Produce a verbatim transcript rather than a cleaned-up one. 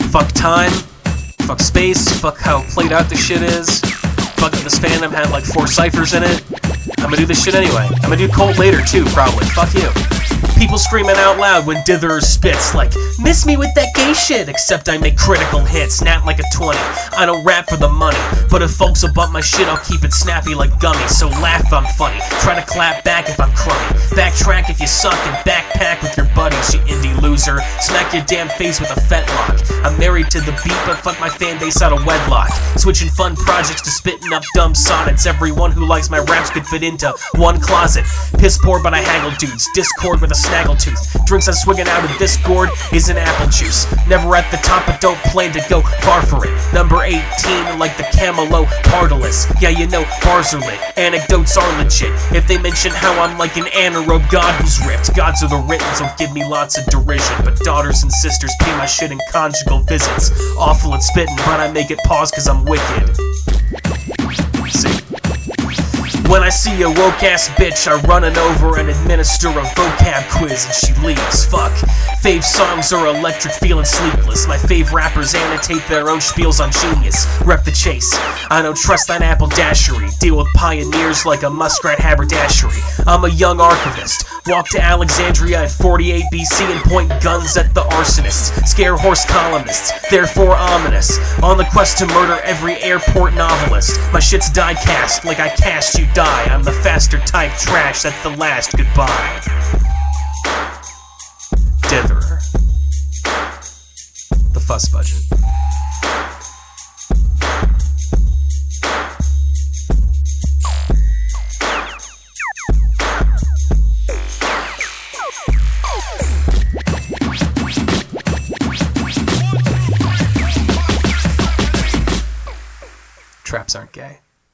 Fuck time, fuck space, fuck how played out this shit is. Fuck if this fandom had like four ciphers in it. I'm gonna do this shit anyway. I'm gonna do Colt later too, probably. Fuck you. People screaming out loud when Ditherer spits like, miss me with that gay shit, except I make critical hits, snap like a twenty. I don't rap for the money, but if folks will bump my shit, I'll keep it snappy like gummy. So laugh if I'm funny, try to clap back if I'm crummy. Backtrack if you suck and backpack with your buddies, you indie loser. Smack your damn face with a fetlock. I'm married to the beat, but fuck my fan base out of wedlock. Switching fun projects to spitting up dumb sonnets. Everyone who likes my raps could fit into one closet. Piss poor, but I haggle dudes. Discord with a snaggletooth. Drinks I'm swigging out of this gourd is an apple juice. Never at the top, but don't plan to go far for it. Number eighteen, like the Camelot Pardalis. Yeah, you know, bars are lit. Anecdotes are legit. If they mention how I'm like an anaerobe god who's ripped. Gods are the written, so give me lots of derision. But daughters and sisters pay my shit in conjugal visits. Awful at spitting, but I make it pause cause I'm wicked. See? When I see a woke-ass bitch, I run it over and administer a vocab quiz and she leaves. Fuck. Fave songs are electric, feeling sleepless. My fave rappers annotate their own spiels on Genius. Rep the chase. I don't trust that apple dashery. Deal with pioneers like a muskrat haberdashery. I'm a young archivist. Walk to Alexandria at forty-eight B C and point guns at the arsonists. Scare horse columnists, therefore ominous. On the quest to murder every airport novelist. My shit's die-cast, like I cast you die. I'm the faster type trash, that's the last goodbye. Ditherer. The Fuss Budget. Traps aren't gay.